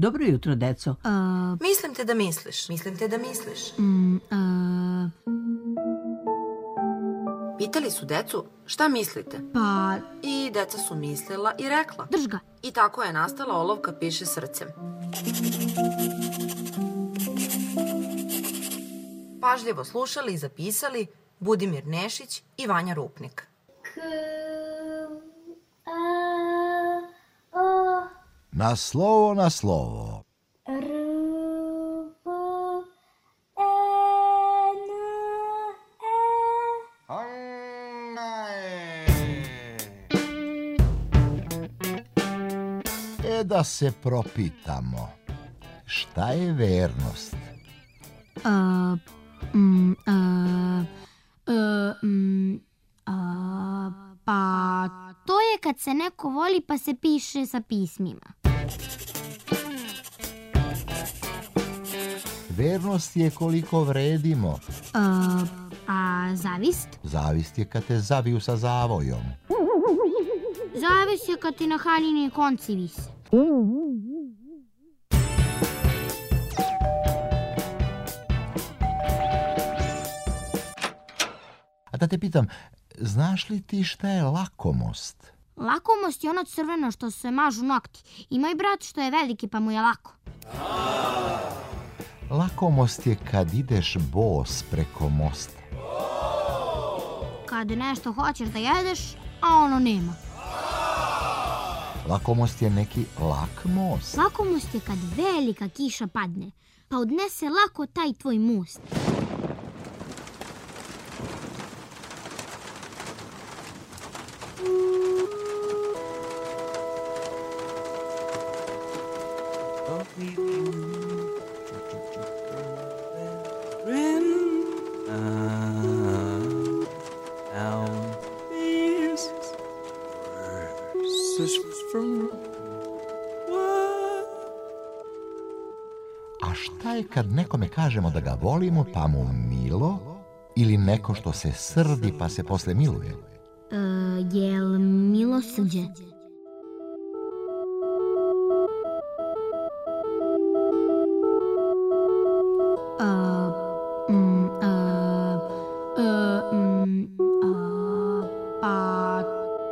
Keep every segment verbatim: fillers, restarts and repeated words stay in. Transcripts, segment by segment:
Dobro jutro, deco. Uh, Mislim te da misliš. Mislim te da misliš. Mm, uh... Pitali su decu šta mislite. Pa... I deca su mislila i rekla. Drž ga. I tako je nastala olovka piše srcem. Pažljivo slušali i zapisali Budimir Nešić i Vanja Rupnik. K, a, o, Na slovo, na slovo. r, b, e, n, e. E da se propitamo, šta je vernost? Uh, mm, uh, uh, mm, uh, pa to je kad se neko voli pa se piše sa pismima. Vernost je koliko vredimo. Uh, a zavist? Zavist je kad te zaviju sa zavojom. Zavist je kad ti na haljini konci vise. A da te pitam, znaš li ti šta je lakomost? Lakomost je ono crveno što se mažu nokti. I moj brat što je veliki pa mu je lako. Lakomost je kad ideš bos preko mosta. Kad nešto hoćeš da jedeš, a ono nema. Lakomost je neki lak most. Lakomost je kad velika kiša padne, pa odnese lako taj tvoj most. A šta je kad nekome kažemo da ga volimo pa mu milo, ili neko što se srdi pa se posle miluje? Uh, jel milosrđe? Uh, mm, uh, uh, mm, uh, pa...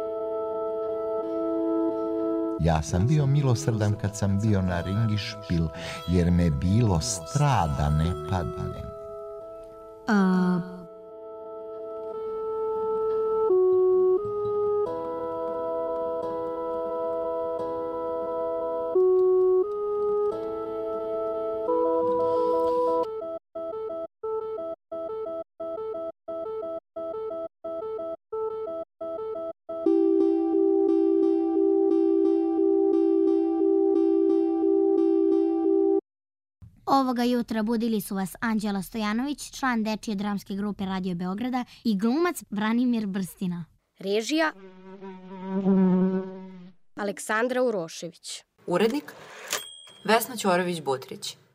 Ja sam bio milosrdan kad sam bio na ringišpil, jer me bilo strada ne padne. Uh, Ovoga jutra budili su vas Anđela Stojanović, član dečije dramske grupe Radio Beograda i glumac Branimir Brstina. Režija Aleksandra Urošević. Urednik Vesna Ćorović-Butrić.